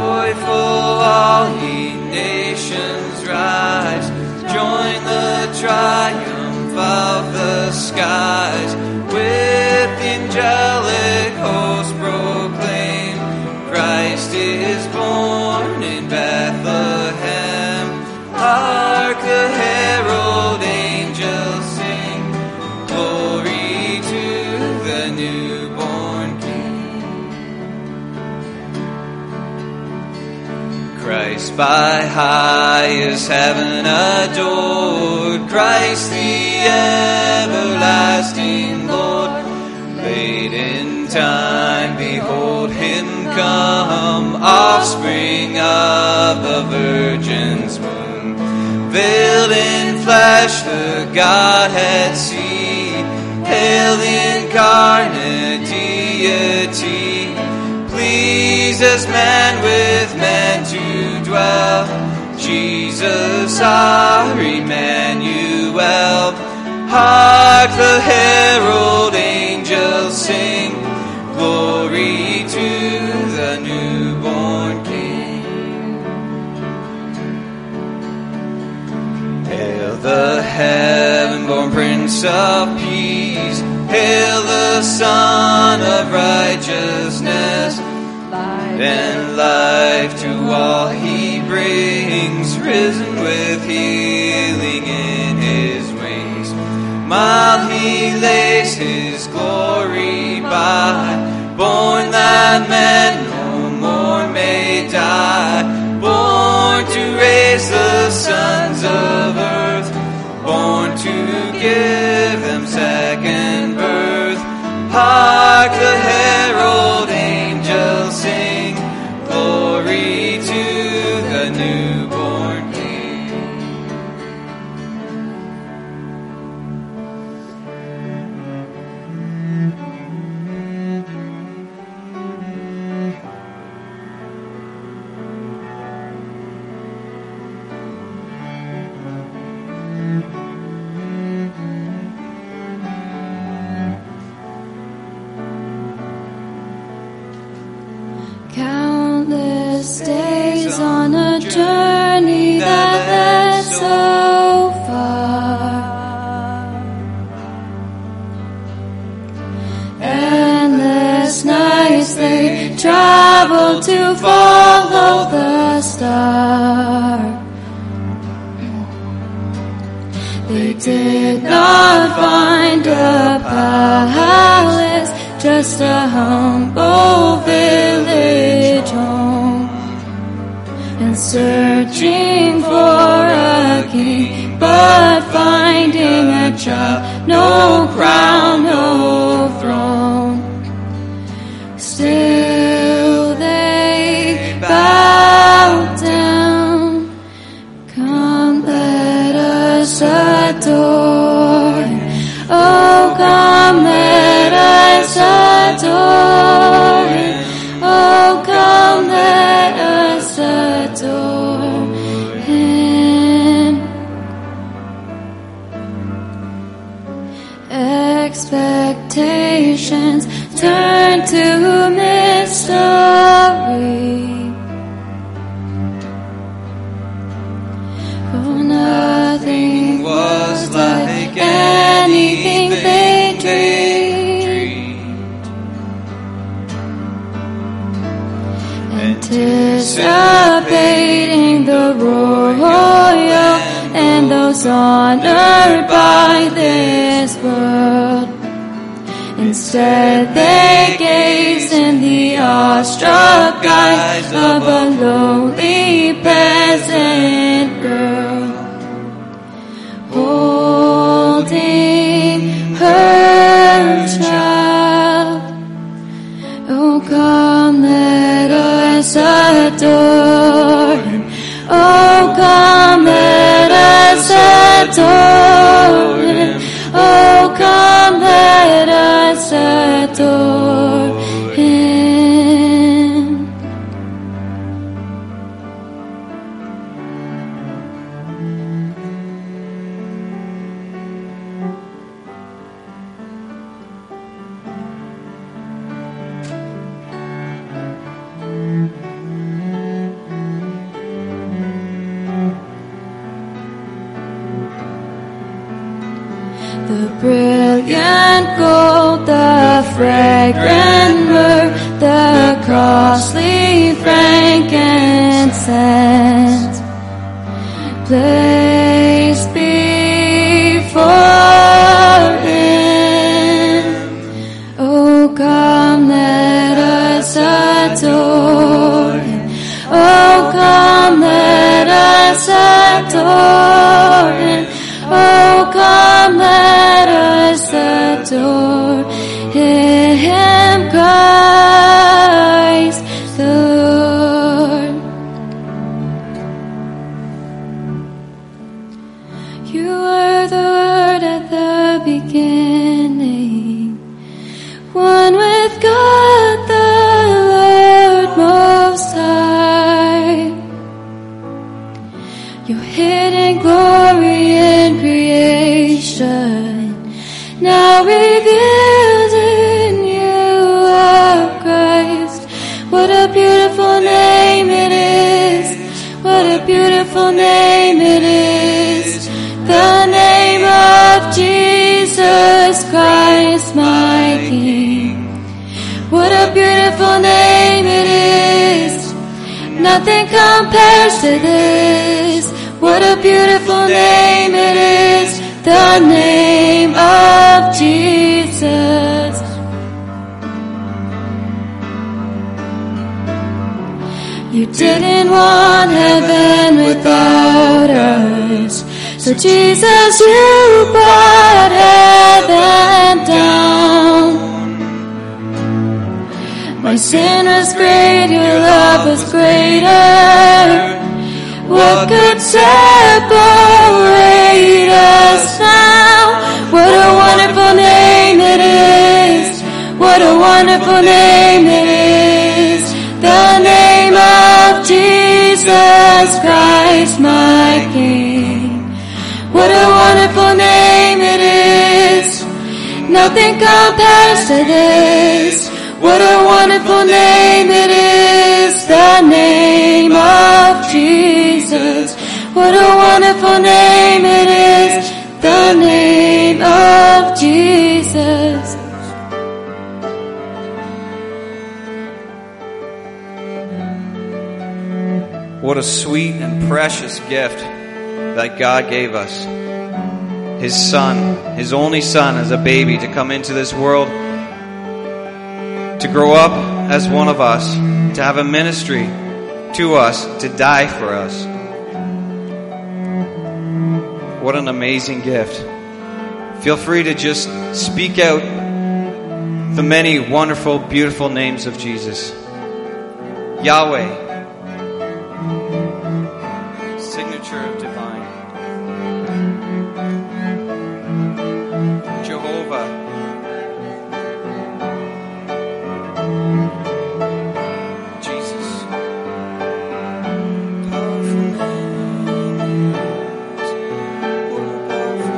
Joyful all ye nations rise, join the triumph of the skies. With the angelic host proclaim, Christ is born in Bethlehem. Hark the herald angels sing, glory to the newborn King. Christ by highest heaven adored, Christ the everlasting Lord. Late in time, behold him come, offspring of the Virgin's womb. Veiled in flesh, the Godhead see, hail the incarnate deity. Pleased as man with man to dwell, Jesus our Emmanuel. Hark the herald angels sing, glory to the newborn King. Hail the heaven-born Prince of Peace, hail the Son of Righteousness. Light and life to all he brings, risen with healing in his wings. While he lays his glory by, born that man no more may die. Born to raise the sons of earth, born to give them second birth. Hark the herald angels sing, glory to the newborn King. Countless days on a journey that led so far. Endless nights they traveled to follow the star. They did not find a palace, just a humble village home. And searching for a king, but finding a child, no crown, no throne. Still they bowed down. Come, let us adore him. Oh, come, let us adore him. Oh, come, let us adore him. Expectations turn to mystery. For nothing was like anything they dreamed. Anticipating the royal and those honored by this world. Instead they gaze in the awestruck eyes of a lowly peasant girl, holding her child. Oh, come, let us adore him. Oh, come, let us adore him. Oh, come, let us adore him. the brilliant gold, the fragrant myrrh, the costly frankincense, placed before him. Oh, come, let us adore him. Oh, come, let us adore him. Oh, come, let us adore him, Christ the Lord. You were the Word at the beginning, one with God the Lord Most High. Your hidden glory in creation, now revealed in you, O Christ. What a beautiful name it is. What a beautiful name it is. The name of Jesus Christ, my King. What a beautiful name it is. Nothing compares to this. What a beautiful name it is. The name of Jesus. You didn't want heaven without us, so Jesus, you brought heaven down. My sin was great, your love was greater. What could separate us now? What a wonderful name it is. What a wonderful name it is. The name of Jesus Christ, my King. What a wonderful name it is. Nothing compares to this. What a wonderful name it is. The name of Jesus. What a wonderful name it is. The name of Jesus. What a sweet and precious gift that God gave us. His Son, His only Son as a baby, to come into this world, to grow up as one of us, to have a ministry to us, to die for us. What an amazing gift. Feel free to just speak out the many wonderful, beautiful names of Jesus. Yahweh, signature of divine. Jehovah, Jesus. Powerful names. What a powerful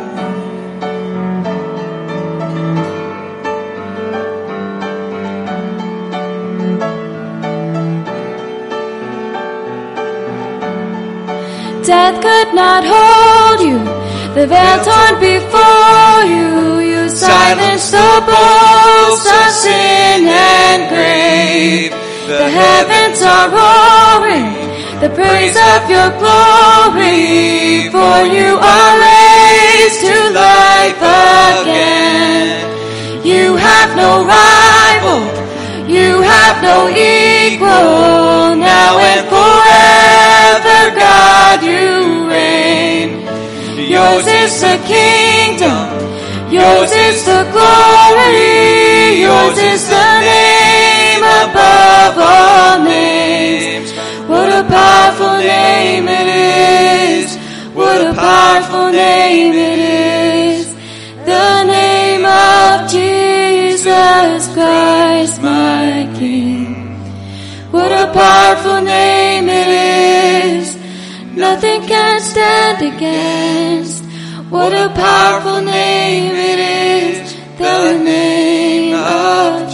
Death could not hold you, the veil torn before you. You silenced the boast of sin and grave. The heavens are roaring the praise of your glory, for you are raised to life again. You have no rival, you have no equal, now and forever, God, you reign. Yours is the kingdom, yours is the glory, yours is the name above all names. What a powerful name it is, what a powerful name it is, the name of Jesus Christ, my King. What a powerful name it is, nothing can stand against. What a powerful name it is, the name of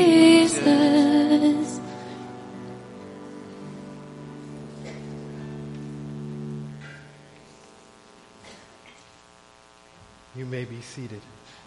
Jesus. You may be seated.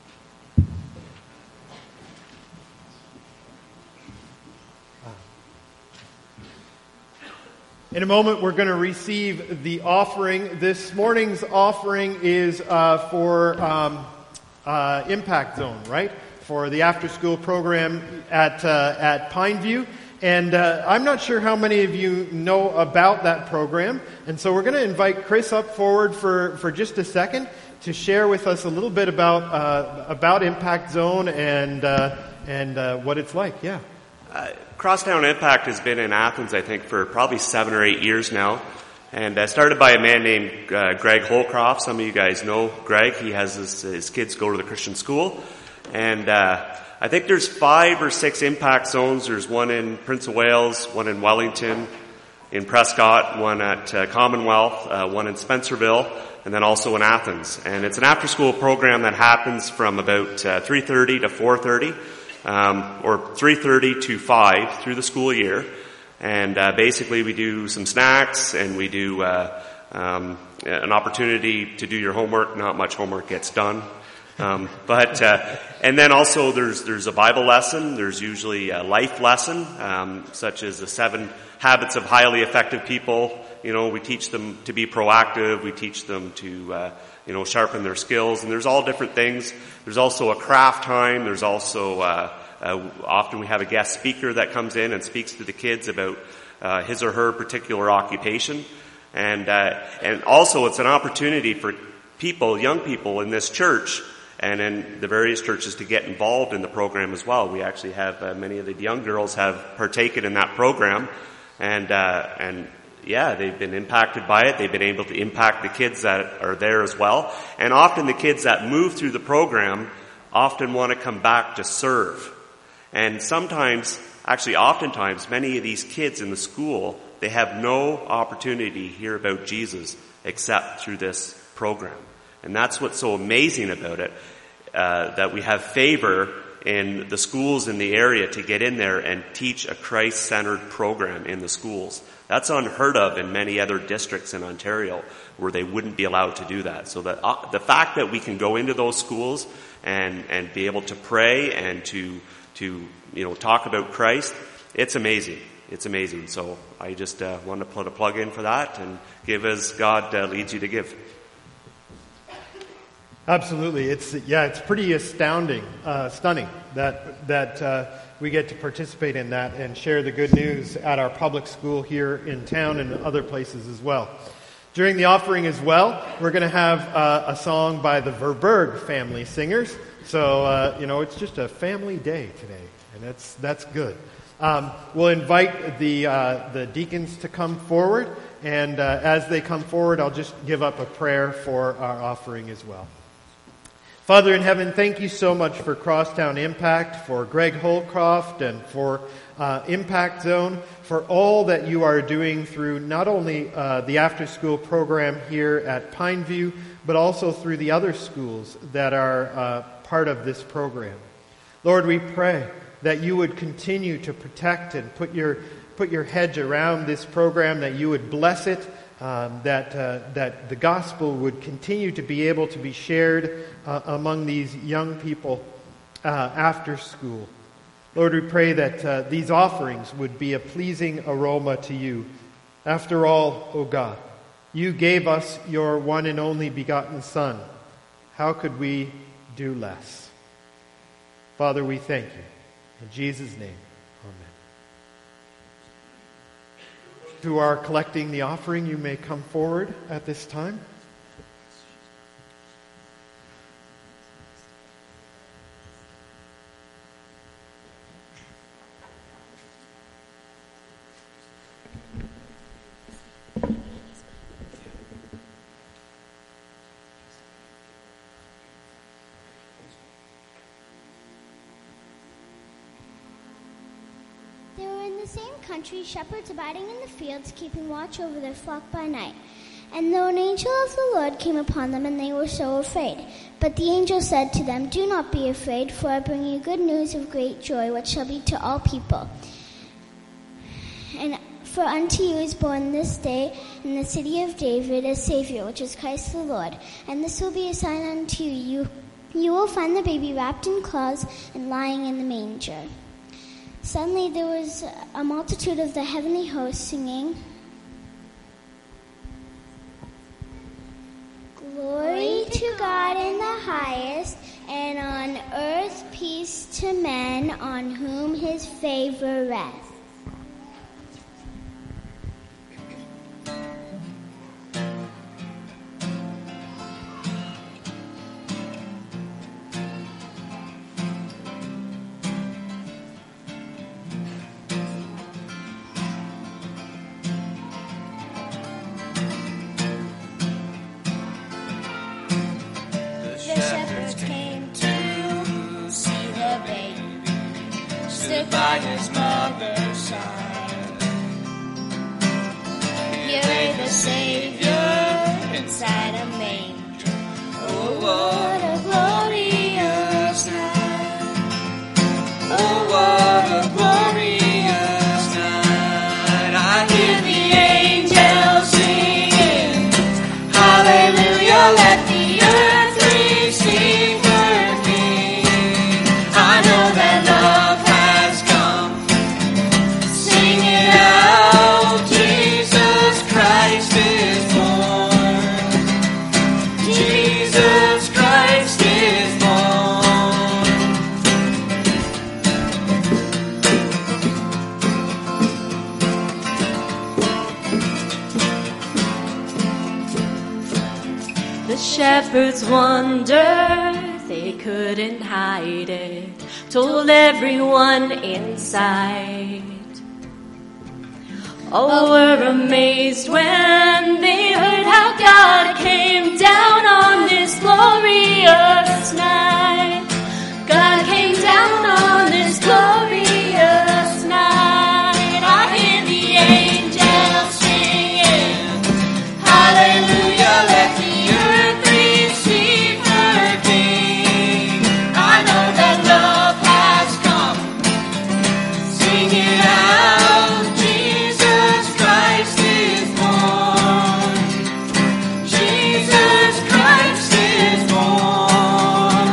In a moment, we're going to receive the offering. This morning's offering is for Impact Zone, right? For the after-school program at Pineview. And I'm not sure how many of you know about that program. And so we're going to invite Chris up forward for just a second to share with us a little bit about Impact Zone and what it's like. Yeah. Crosstown Impact has been in Athens, I think, for probably 7 or 8 years now. And started by a man named Greg Holcroft. Some of you guys know Greg. He has his kids go to the Christian school. And I think there's 5 or 6 impact zones. There's one in Prince of Wales, one in Wellington, in Prescott, one at Commonwealth, one in Spencerville, and then also in Athens. And it's an after-school program that happens from about 3:30 to 4:30. Or 3:30 to 5 through the school year. And basically we do some snacks and we do an opportunity to do your homework. Not much homework gets done. And then also there's a Bible lesson. There's usually a life lesson, such as the 7 habits of highly effective people. You know, we teach them to be proactive. We teach them to sharpen their skills, and there's all different things. There's also a craft time. There's also, often we have a guest speaker that comes in and speaks to the kids about, his or her particular occupation. And also it's an opportunity for young people in this church and in the various churches to get involved in the program as well. We actually have, many of the young girls have partaken in that program, and yeah, they've been impacted by it. They've been able to impact the kids that are there as well. And often the kids that move through the program often want to come back to serve. And oftentimes, many of these kids in the school, they have no opportunity to hear about Jesus except through this program. And that's what's so amazing about it, that we have favor in the schools in the area to get in there and teach a Christ-centered program in the schools. That's unheard of in many other districts in Ontario where they wouldn't be allowed to do that. So that the fact that we can go into those schools and be able to pray and to talk about Christ, it's amazing. It's amazing. So I just want to put a plug in for that and give as God leads you to give. Absolutely. It's pretty stunning that we get to participate in that and share the good news at our public school here in town and other places as well. During the offering as well, we're going to have a song by the Verberg family singers. So, it's just a family day today, and that's good. We'll invite the deacons to come forward, and as they come forward, I'll just give up a prayer for our offering as well. Father in heaven, thank you so much for Crosstown Impact, for Greg Holcroft, and for Impact Zone, for all that you are doing through not only the after-school program here at Pineview, but also through the other schools that are part of this program. Lord, we pray that you would continue to protect and put your hedge around this program, that you would bless it, that the gospel would continue to be able to be shared among these young people after school. Lord, we pray that these offerings would be a pleasing aroma to you. After all, O God, you gave us your one and only begotten Son. How could we do less? Father, we thank you. In Jesus' name, amen. Who are collecting the offering, you may come forward at this time. Country, shepherds abiding in the fields, keeping watch over their flock by night. And though an angel of the Lord came upon them, and they were so afraid. But the angel said to them, "Do not be afraid, for I bring you good news of great joy, which shall be to all people. And For unto you is born this day in the city of David a Savior, which is Christ the Lord. And this will be a sign unto you. You will find the baby wrapped in cloths and lying in the manger. Suddenly there was a multitude of the heavenly hosts singing, Glory to God in the highest, and on earth peace to men on whom his favor rests. By his mother's side, here lay the Savior inside a manger. Oh, what a glorious night! Oh, what a glorious night! I hear the angels singing, Hallelujah! Let the earth receive her King. I know that love. Shepherds wondered, they couldn't hide it, told everyone inside. All were amazed when they heard how God came down on this glorious night. God came down on this glorious night. I hear the angels singing, Hallelujah, let the earth receive her King. I know that love has come. Sing it out, Jesus Christ is born. Jesus Christ is born.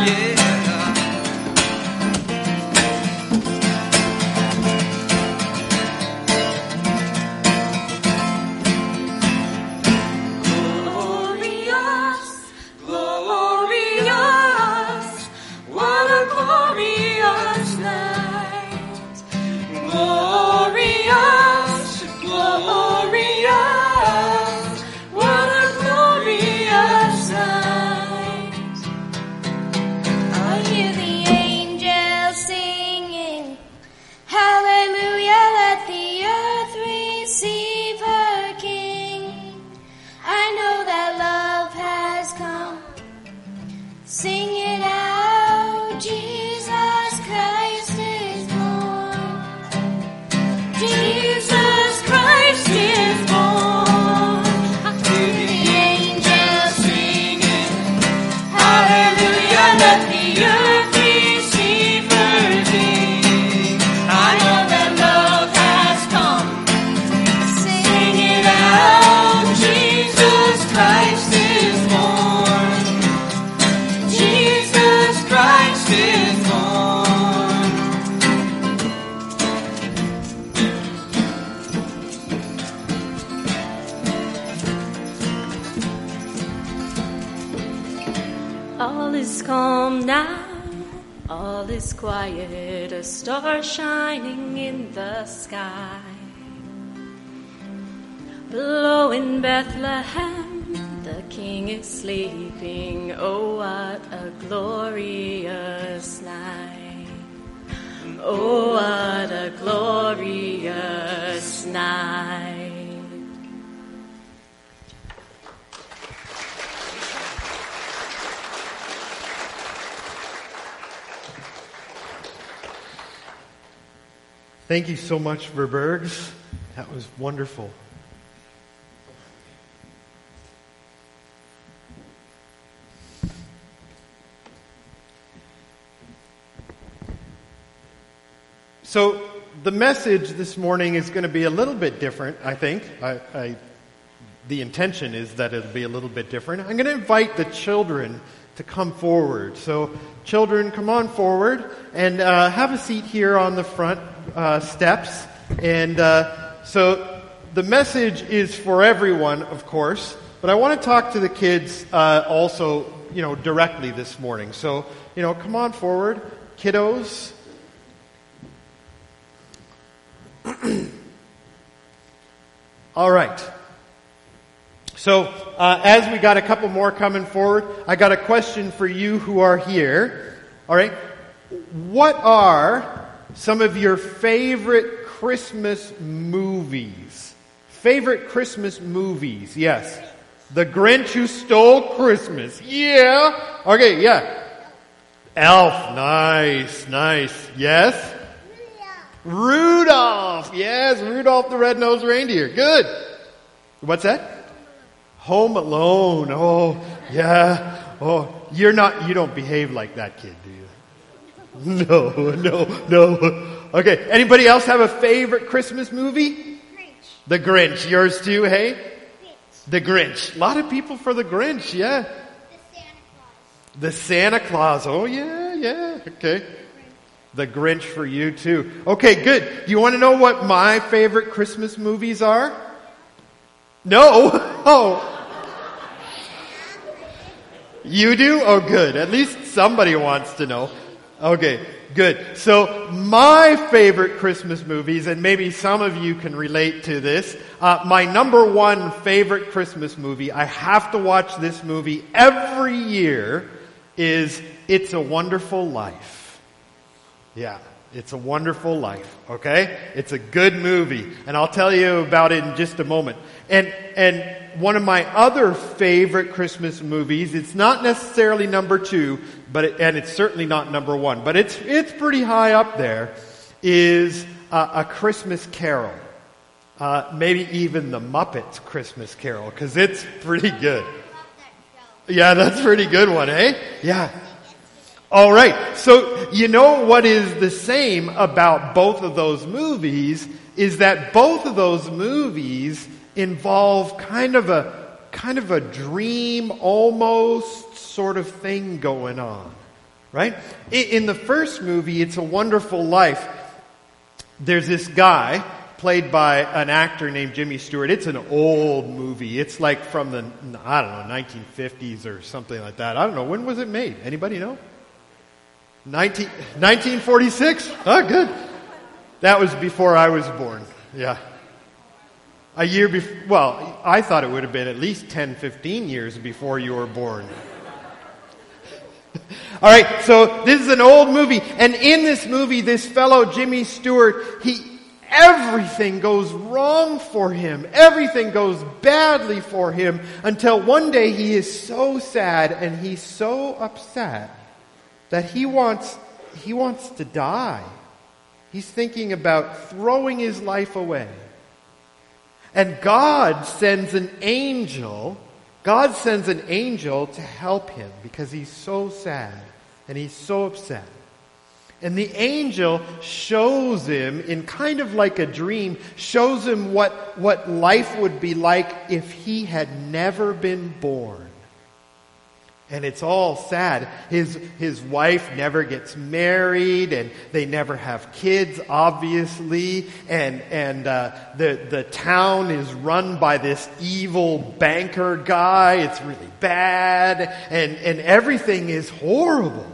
Glorious, glorious, what a glorious night. Glorious, glorious, what a glorious night. I hear the angels singing, Hallelujah, let the earth receive her King. I know that love has come. Sing it out, Jesus Christ is born. Jesus Christ is born. I hear the angels singing, Hallelujah, let the earth receive her King. I know that love has come. Sing it out, Jesus Christ is born. Jesus Christ is born. All is calm now, all is quiet, a star shining in the sky. Below in Bethlehem, the King is sleeping. Oh, what a glorious night. Oh, what a glorious night. Thank you so much, Verbergs. That was wonderful. So the message this morning is going to be a little bit different, I think. The intention is that it'll be a little bit different. I'm going to invite the children to come forward. So, children, come on forward and have a seat here on the front steps. And so the message is for everyone, of course, but I want to talk to the kids also, directly this morning. So, come on forward, kiddos. All right. So, as we got a couple more coming forward, I got a question for you who are here. All right. What are some of your favorite Christmas movies? Favorite Christmas movies? Yes. The Grinch Who Stole Christmas. Yeah. Okay, yeah. Elf. Nice. Yes. Rudolph. Yes, Rudolph the Red-Nosed Reindeer. Good. What's that? Home Alone. Oh, yeah. Oh, you don't behave like that kid, do you? No. Okay, anybody else have a favorite Christmas movie? Grinch. The Grinch. Yours too, hey? Grinch. The Grinch. A lot of people for the Grinch, yeah. The Santa Claus. The Santa Claus. Oh, yeah. Okay. The Grinch for you too. Okay, good. Do you want to know what my favorite Christmas movies are? No? Oh. You do? Oh, good. At least somebody wants to know. Okay, good. So, my favorite Christmas movies, and maybe some of you can relate to this, my number one favorite Christmas movie, I have to watch this movie every year, is It's a Wonderful Life. Yeah, It's a Wonderful Life, okay? It's a good movie, and I'll tell you about it in just a moment. And one of my other favorite Christmas movies, it's not necessarily number 2, and it's certainly not number 1, but it's pretty high up there, is A Christmas Carol. Maybe even the Muppets Christmas Carol, because it's pretty good. Yeah, that's a pretty good one, eh? Yeah. All right. So, you know what is the same about both of those movies is that both of those movies involve kind of a dream almost sort of thing going on. Right? In the first movie, It's a Wonderful Life, there's this guy played by an actor named Jimmy Stewart. It's an old movie. It's like from the, 1950s or something like that. I don't know. When was it made? Anybody know? 1946? Oh, good. That was before I was born. Yeah. A year before, well, I thought it would have been at least 10, 15 years before you were born. All right, so this is an old movie, and in this movie, this fellow Jimmy Stewart, everything goes wrong for him. Everything goes badly for him until one day he is so sad and he's so upset that he wants to die. He's thinking about throwing his life away. And God sends an angel to help him because he's so sad and he's so upset. And the angel shows him, in kind of like a dream, shows him what life would be like if he had never been born. And it's all sad. His wife never gets married, and they never have kids, obviously. And the town is run by this evil banker guy. It's really bad, and everything is horrible.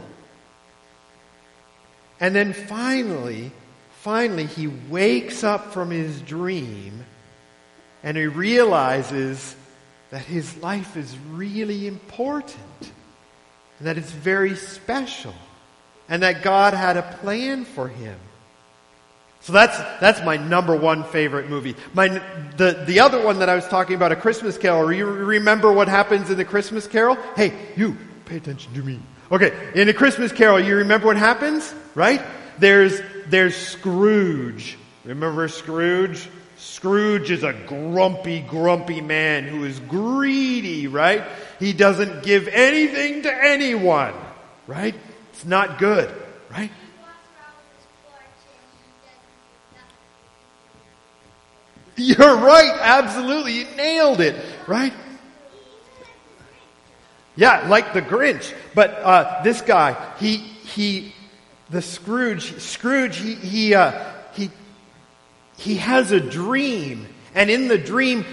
And then finally, he wakes up from his dream, and he realizes that his life is really important, and that it's very special, and that God had a plan for him. So that's my number one favorite movie. The other one that I was talking about, A Christmas Carol. You remember what happens in The Christmas Carol? Hey, you, pay attention to me. Okay, in A Christmas Carol, you remember what happens, right? There's Scrooge. Remember Scrooge? Scrooge is a grumpy man who is greedy, right? He doesn't give anything to anyone, right? It's not good, right? You're right, absolutely. You nailed it, right? Yeah, like the Grinch. But this guy, Scrooge, he has a dream. And in the dream,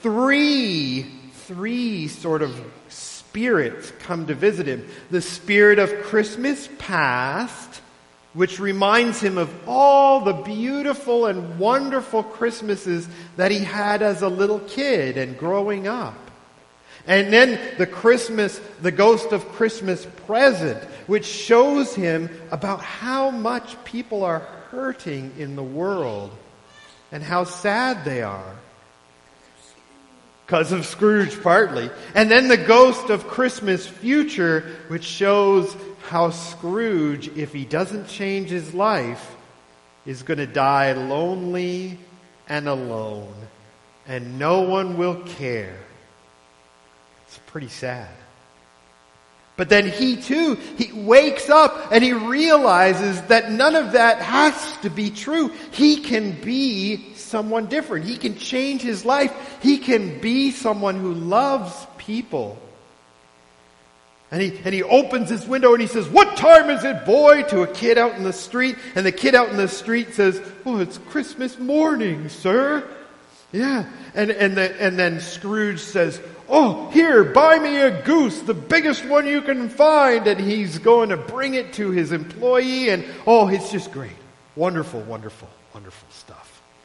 three sort of spirits come to visit him. The spirit of Christmas past, which reminds him of all the beautiful and wonderful Christmases that he had as a little kid and growing up. And then the ghost of Christmas present, which shows him about how much people are hurting in the world and how sad they are. Because of Scrooge, partly. And then the ghost of Christmas future, which shows how Scrooge, if he doesn't change his life, is going to die lonely and alone. And no one will care. It's pretty sad. But then he wakes up and he realizes that none of that has to be true. He can be someone different. He can change his life. He can be someone who loves people. And he opens his window and he says, "What time is it, boy?" to a kid out in the street. And the kid out in the street says, "Oh, it's Christmas morning, sir." Yeah. And then Scrooge says, "Oh, here, buy me a goose, the biggest one you can find." And he's going to bring it to his employee. And it's just great. Wonderful, wonderful, wonderful stuff.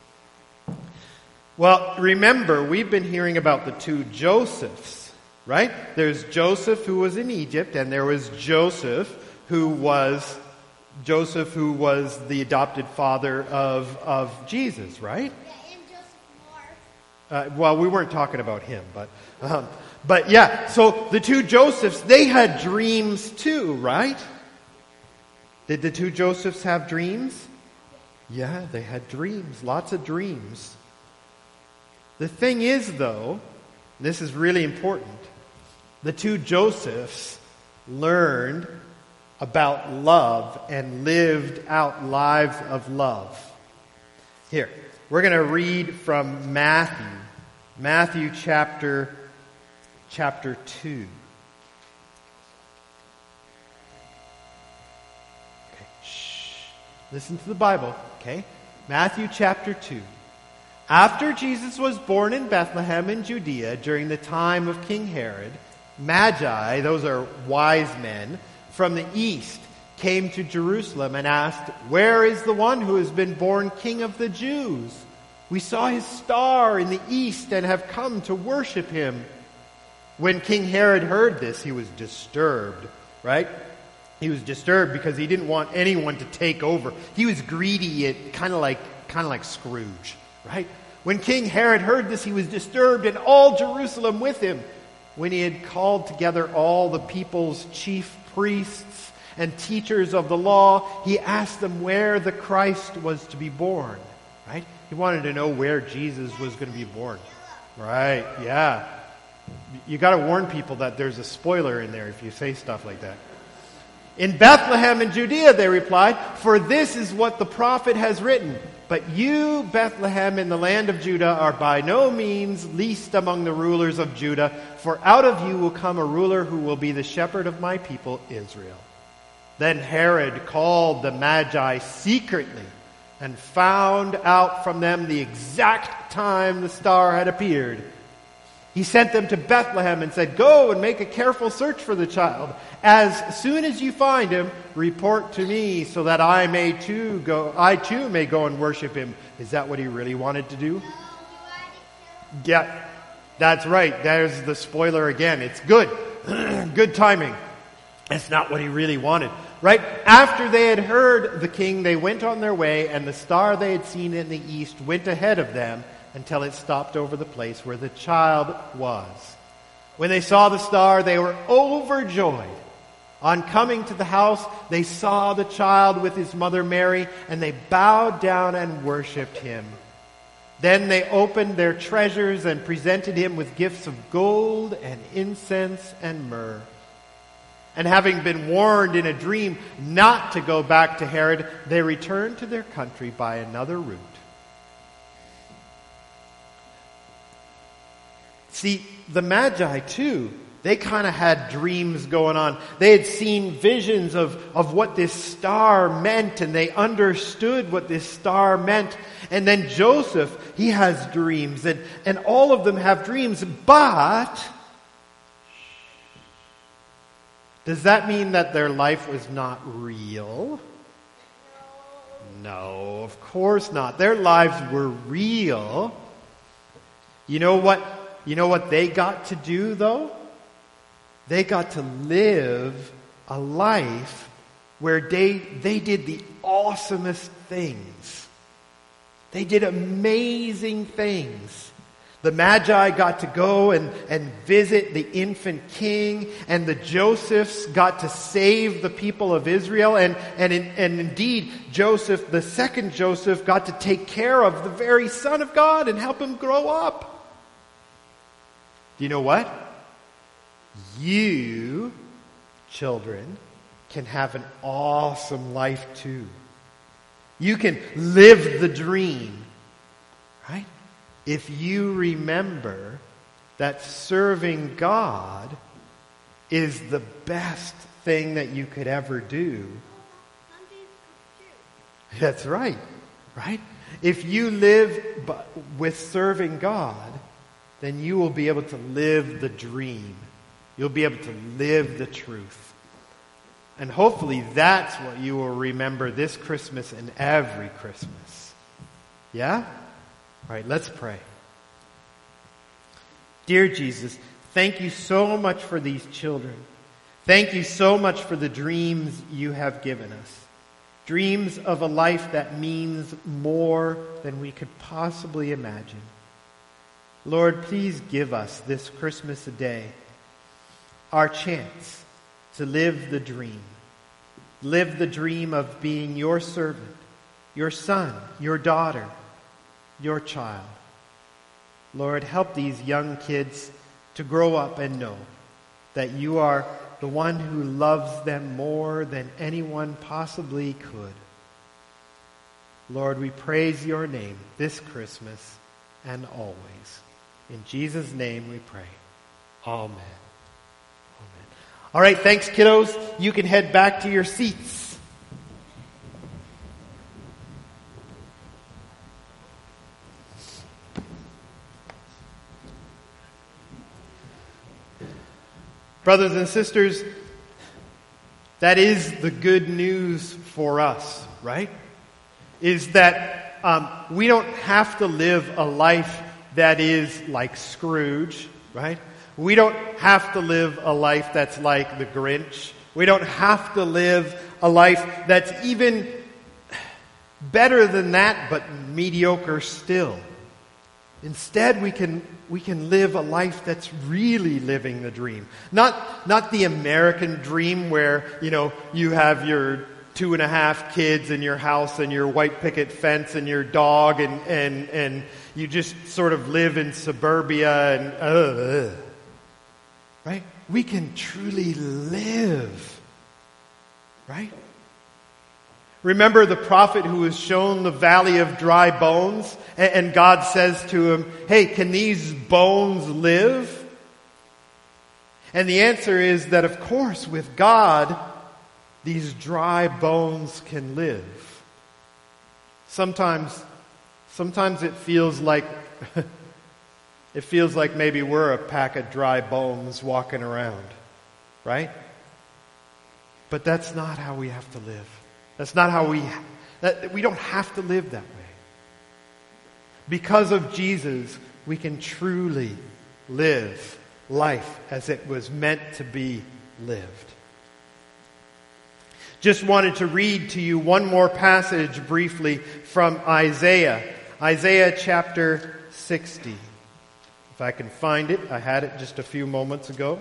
Well, remember, we've been hearing about the two Josephs, right? There's Joseph who was in Egypt, and there was Joseph who was the adopted father of Jesus, right? Well, we weren't talking about him, but yeah. So the two Josephs, they had dreams too, right? Did the two Josephs have dreams? Yeah, they had dreams, lots of dreams. The thing is, though, this is really important, the two Josephs learned about love and lived out lives of love. Here, we're going to read from Matthew chapter 2. Okay, shh. Listen to the Bible, okay? Matthew chapter 2. After Jesus was born in Bethlehem in Judea during the time of King Herod, Magi, those are wise men, from the east came to Jerusalem and asked, "Where is the one who has been born King of the Jews? We saw his star in the east and have come to worship him." When King Herod heard this, he was disturbed, right? He was disturbed because he didn't want anyone to take over. He was greedy, kind of like Scrooge, right? When King Herod heard this, he was disturbed, and all Jerusalem with him. When he had called together all the people's chief priests and teachers of the law, he asked them where the Christ was to be born, right? He wanted to know where Jesus was going to be born. Right, yeah. You got to warn people that there's a spoiler in there if you say stuff like that. "In Bethlehem in Judea," they replied, "for this is what the prophet has written. But you, Bethlehem, in the land of Judah, are by no means least among the rulers of Judah, for out of you will come a ruler who will be the shepherd of my people Israel." Then Herod called the Magi secretly and found out from them the exact time the star had appeared. He sent them to Bethlehem and said, "Go and make a careful search for the child. As soon as you find him, report to me so that I too may go and worship him." Is that what he really wanted to do? Yeah, that's right. There's the spoiler again. It's good. Good timing. It's not what he really wanted. Right? After they had heard the king, they went on their way, and the star they had seen in the east went ahead of them until it stopped over the place where the child was. When they saw the star, they were overjoyed. On coming to the house, they saw the child with his mother Mary, and they bowed down and worshipped him. Then they opened their treasures and presented him with gifts of gold and incense and myrrh. And having been warned in a dream not to go back to Herod, they returned to their country by another route. See, the Magi too, they kind of had dreams going on. They had seen visions of what this star meant, and they understood what this star meant. And then Joseph, he has dreams, and all of them have dreams, but does that mean that their life was not real? No, of course not. Their lives were real. You know what they got to do, though? They got to live a life where they did the awesomest things. They did amazing things. The Magi got to go and visit the infant king, and the Josephs got to save the people of Israel, and indeed Joseph, the second Joseph, got to take care of the very Son of God and help him grow up. Do you know what? You, children, can have an awesome life too. You can live the dream, right? If you remember that serving God is the best thing that you could ever do. That's right, right? If you live with serving God, then you will be able to live the dream. You'll be able to live the truth. And hopefully that's what you will remember this Christmas and every Christmas. Yeah? All right, let's pray. Dear Jesus, thank you so much for these children. Thank you so much for the dreams you have given us. Dreams of a life that means more than we could possibly imagine. Lord, please give us this Christmas day our chance to live the dream. Live the dream of being your servant, your son, your daughter, your child. Lord, help these young kids to grow up and know that you are the one who loves them more than anyone possibly could. Lord, we praise your name this Christmas and always. In Jesus' name we pray. Amen. Amen. All right, thanks, kiddos. You can head back to your seats. Brothers and sisters, that is the good news for us, right? Is that we don't have to live a life that is like Scrooge, right? We don't have to live a life that's like the Grinch. We don't have to live a life that's even better than that, but mediocre still. Instead, we can live a life that's really living the dream. Not the American dream where, you have your 2.5 kids in your house and your white picket fence and your dog and you just sort of live in suburbia and right? We can truly live, right? Remember the prophet who was shown the valley of dry bones, and God says to him, hey, can these bones live? And the answer is that, of course, with God, these dry bones can live. Sometimes it feels like maybe we're a pack of dry bones walking around, right? But that's not how we have to live. That's not how we don't have to live that way. Because of Jesus, we can truly live life as it was meant to be lived. Just wanted to read to you one more passage briefly from Isaiah. Isaiah chapter 60. If I can find it, I had it just a few moments ago.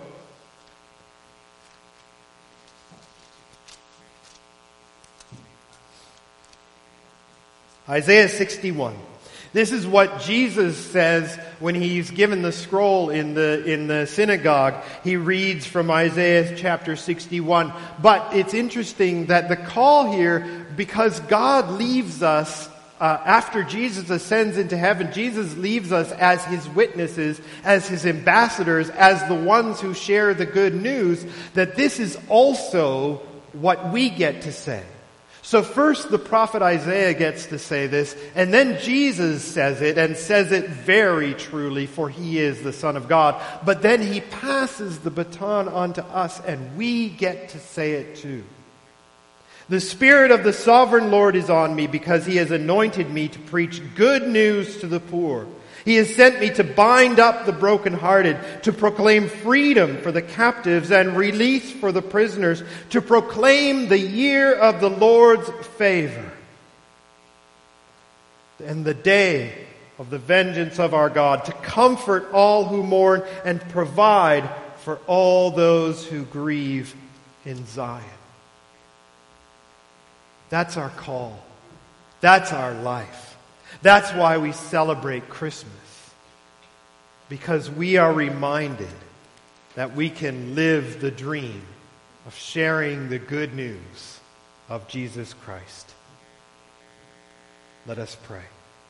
Isaiah 61. This is what Jesus says when he's given the scroll in the synagogue. He reads from Isaiah chapter 61. But it's interesting that the call here, because God leaves us after Jesus ascends into heaven, Jesus leaves us as his witnesses, as his ambassadors, as the ones who share the good news, that this is also what we get to say. So first the prophet Isaiah gets to say this, and then Jesus says it, and says it very truly, for he is the Son of God. But then he passes the baton on to us, and we get to say it too. The Spirit of the Sovereign Lord is on me, because he has anointed me to preach good news to the poor. He has sent me to bind up the brokenhearted, to proclaim freedom for the captives and release for the prisoners, to proclaim the year of the Lord's favor and the day of the vengeance of our God, to comfort all who mourn and provide for all those who grieve in Zion. That's our call. That's our life. That's why we celebrate Christmas. Because we are reminded that we can live the dream of sharing the good news of Jesus Christ. Let us pray.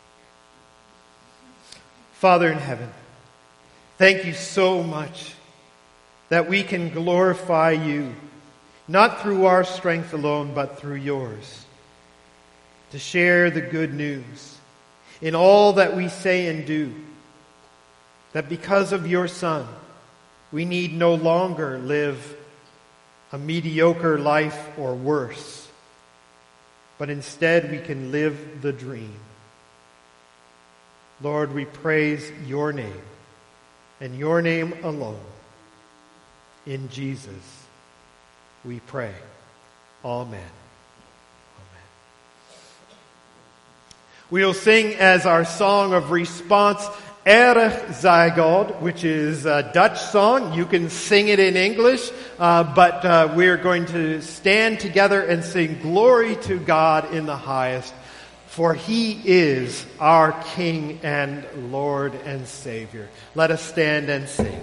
Father in heaven, thank you so much that we can glorify you, not through our strength alone, but through yours, to share the good news in all that we say and do, that because of your Son, we need no longer live a mediocre life or worse, but instead we can live the dream. Lord, we praise your name and your name alone. In Jesus we pray. Amen. Amen. We'll sing as our song of response, Ehrlich sei Gott, which is a Dutch song. You can sing it in English, but we're going to stand together and sing Glory to God in the highest, for he is our King and Lord and Savior. Let us stand and sing.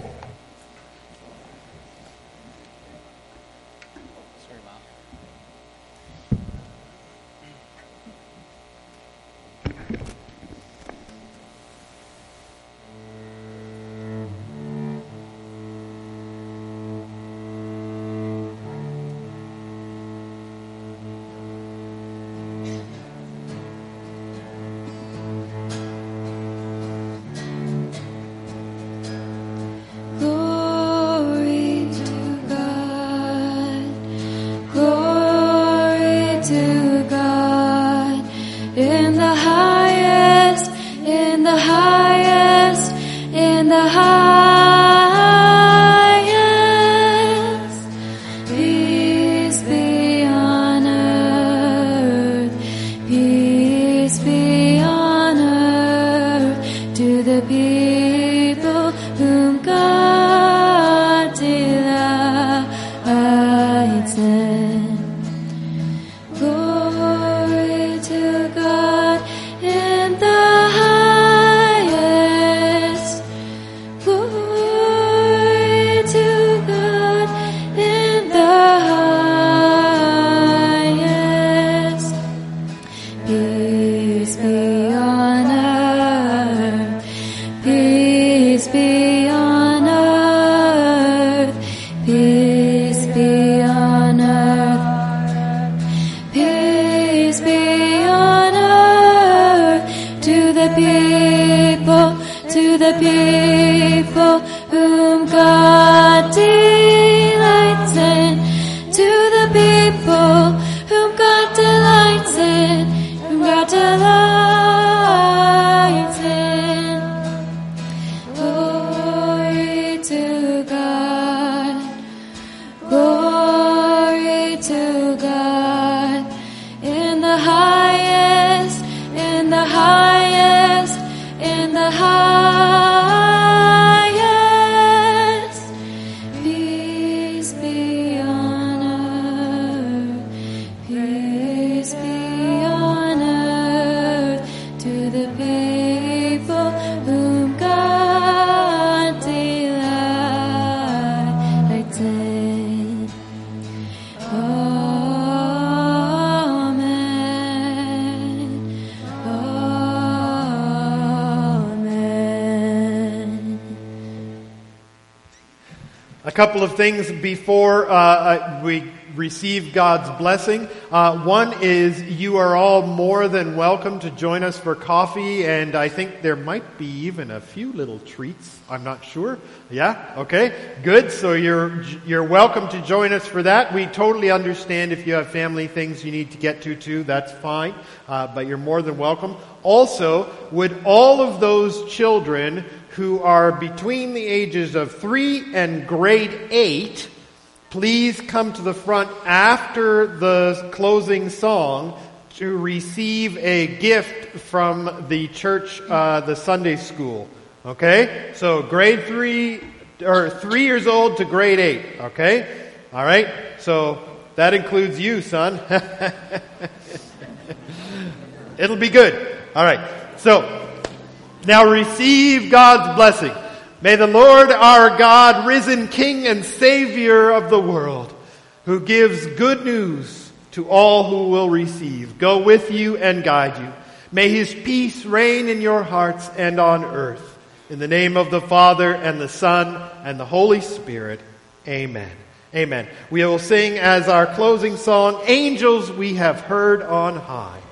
Peace be on earth. A couple of things before we receive God's blessing. One is you are all more than welcome to join us for coffee, and I think there might be even a few little treats. I'm not sure. Yeah? Okay. Good. So you're welcome to join us for that. We totally understand if you have family things you need to get to too. That's fine. But you're more than welcome. Also, would all of those children who are between the ages of 3 and grade 8 please come to the front after the closing song to receive a gift from the church, the Sunday school. Okay? So grade 3, or 3 years old to grade 8. Okay? Alright? So that includes you, son. It'll be good. Alright. So, now receive God's blessing. May the Lord our God, risen King and Savior of the world, who gives good news to all who will receive, go with you and guide you. May His peace reign in your hearts and on earth. In the name of the Father and the Son and the Holy Spirit. Amen. Amen. We will sing as our closing song, Angels We Have Heard on High.